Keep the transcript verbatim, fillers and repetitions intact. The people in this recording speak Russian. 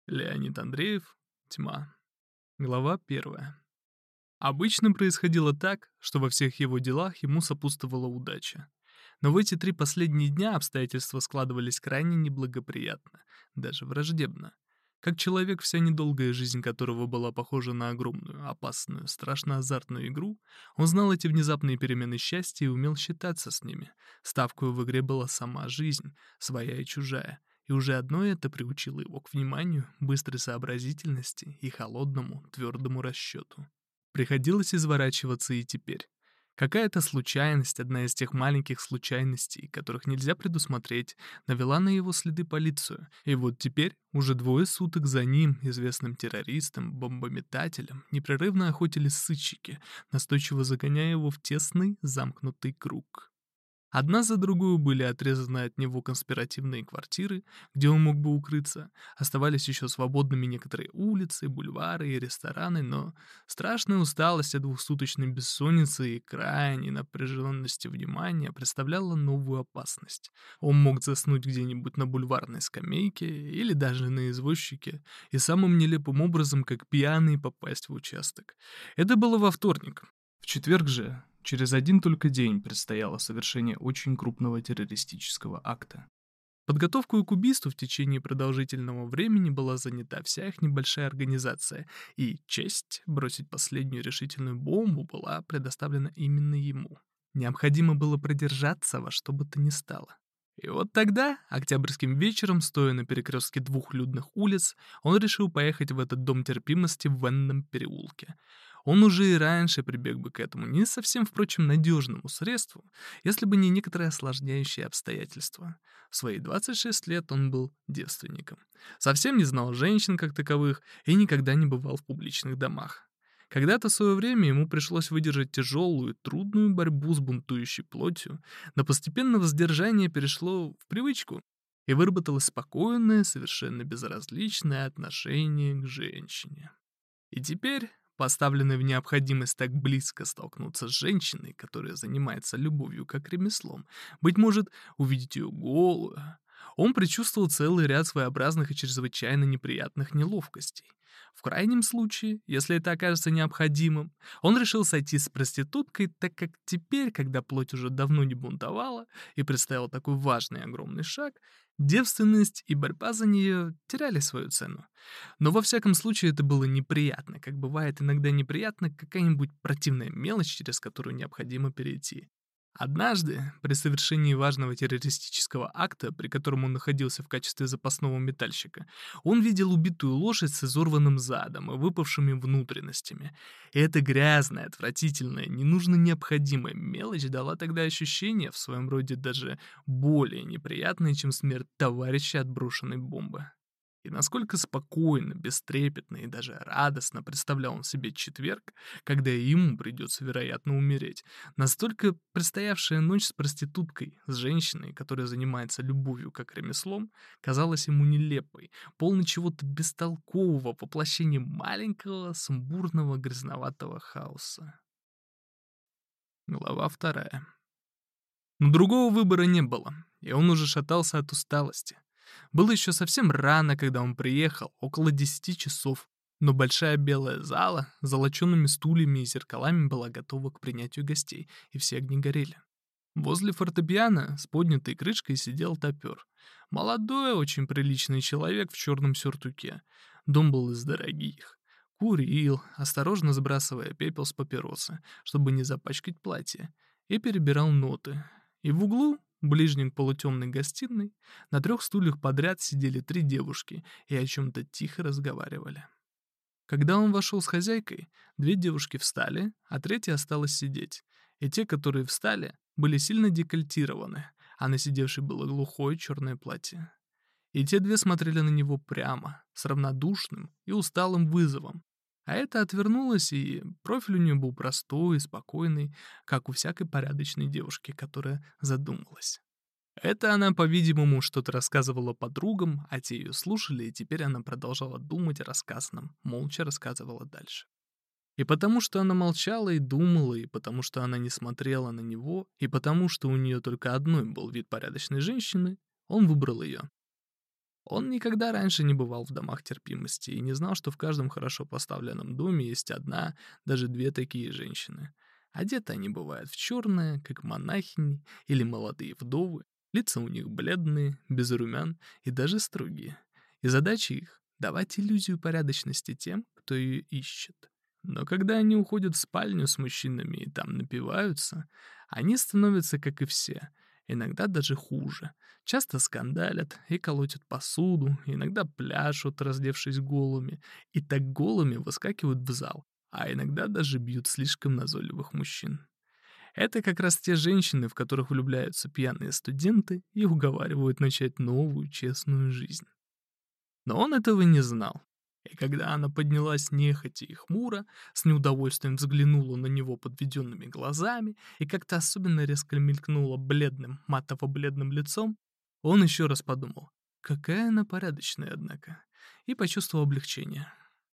Леонид Андреев. Тьма. Глава первая. Обычно происходило так, что во всех его делах ему сопутствовала удача. Но в эти три последние дня обстоятельства складывались крайне неблагоприятно, даже враждебно. Как человек, вся недолгая жизнь которого была похожа на огромную, опасную, страшно азартную игру, он знал эти внезапные перемены счастья и умел считаться с ними. Ставкой в игре была сама жизнь, своя и чужая, и уже одно это приучило его к вниманию, быстрой сообразительности и холодному, твердому расчету. Приходилось изворачиваться и теперь. Какая-то случайность, одна из тех маленьких случайностей, которых нельзя предусмотреть, навела на его следы полицию. И вот теперь, уже двое суток за ним, известным террористом, бомбометателем, непрерывно охотились сыщики, настойчиво загоняя его в тесный, замкнутый круг. Одна за другую были отрезаны от него конспиративные квартиры, где он мог бы укрыться. Оставались еще свободными некоторые улицы, бульвары и рестораны, но страшная усталость от двухсуточной бессонницы и крайней напряженности внимания представляла новую опасность. Он мог заснуть где-нибудь на бульварной скамейке или даже на извозчике и самым нелепым образом, как пьяный, попасть в участок. Это было во вторник. В четверг же, через один только день, предстояло совершение очень крупного террористического акта. Подготовкой к убийству в течение продолжительного времени была занята вся их небольшая организация, и честь бросить последнюю решительную бомбу была предоставлена именно ему. Необходимо было продержаться во что бы то ни стало. И вот тогда, октябрьским вечером, стоя на перекрестке двух людных улиц, он решил поехать в этот дом терпимости в Венном переулке. Он уже и раньше прибег бы к этому, не совсем, впрочем, надежному средству, если бы не некоторые осложняющие обстоятельства. В свои двадцать шесть лет он был девственником. Совсем не знал женщин как таковых и никогда не бывал в публичных домах. Когда-то в свое время ему пришлось выдержать тяжелую, трудную борьбу с бунтующей плотью, но постепенно воздержание перешло в привычку, и выработалось спокойное, совершенно безразличное отношение к женщине. И теперь, поставленный в необходимость так близко столкнуться с женщиной, которая занимается любовью как ремеслом, быть может, увидеть ее голую, он предчувствовал целый ряд своеобразных и чрезвычайно неприятных неловкостей. В крайнем случае, если это окажется необходимым, он решил сойти с проституткой, так как теперь, когда плоть уже давно не бунтовала и предстоял такой важный и огромный шаг, девственность и борьба за нее теряли свою цену. Но во всяком случае это было неприятно, как бывает иногда неприятно какая-нибудь противная мелочь, через которую необходимо перейти. Однажды, при совершении важного террористического акта, при котором он находился в качестве запасного метальщика, он видел убитую лошадь с изорванным задом и выпавшими внутренностями. И эта грязная, отвратительная, ненужно необходимая мелочь дала тогда ощущение, в своем роде даже более неприятное, чем смерть товарища от брошенной бомбы. И насколько спокойно, бестрепетно и даже радостно представлял он себе четверг, когда и ему придется, вероятно, умереть, настолько предстоявшая ночь с проституткой, с женщиной, которая занимается любовью как ремеслом, казалась ему нелепой, полной чего-то бестолкового, воплощением маленького, сумбурного, грязноватого хаоса. Глава вторая. Но другого выбора не было, и он уже шатался от усталости. Было еще совсем рано, когда он приехал, около десяти часов, но большая белая зала с золочеными стульями и зеркалами была готова к принятию гостей, и все огни горели. Возле фортепиано с поднятой крышкой сидел топер. Молодой, очень приличный человек в черном сюртуке. Дом был из дорогих. Курил, осторожно сбрасывая пепел с папиросы, чтобы не запачкать платье, и перебирал ноты. И в углу, ближнем к полутемной гостиной, на трех стульях подряд сидели три девушки и о чем-то тихо разговаривали. Когда он вошел с хозяйкой, две девушки встали, а третья осталась сидеть. И те, которые встали, были сильно декольтированы, а на сидевшей было глухое черное платье. И те две смотрели на него прямо, с равнодушным и усталым вызовом. А эта отвернулась, и профиль у нее был простой и спокойный, как у всякой порядочной девушки, которая задумалась. Это она, по-видимому, что-то рассказывала подругам, а те ее слушали, и теперь она продолжала думать о рассказанном, молча рассказывала дальше. И потому что она молчала и думала, и потому что она не смотрела на него, и потому что у нее только одной был вид порядочной женщины, он выбрал ее. Он никогда раньше не бывал в домах терпимости и не знал, что в каждом хорошо поставленном доме есть одна, даже две такие женщины. Одеты они бывают в черное, как монахини или молодые вдовы, лица у них бледные, без румян и даже строгие. И задача их — давать иллюзию порядочности тем, кто ее ищет. Но когда они уходят в спальню с мужчинами и там напиваются, они становятся, как и все, иногда даже хуже. Часто скандалят и колотят посуду, иногда пляшут, раздевшись голыми, и так голыми выскакивают в зал, а иногда даже бьют слишком назойливых мужчин. Это как раз те женщины, в которых влюбляются пьяные студенты и уговаривают начать новую честную жизнь. Но он этого не знал. И когда она поднялась нехотя и хмуро, с неудовольствием взглянула на него подведенными глазами и как-то особенно резко мелькнула бледным, матово-бледным лицом, он еще раз подумал, какая она порядочная, однако, и почувствовал облегчение.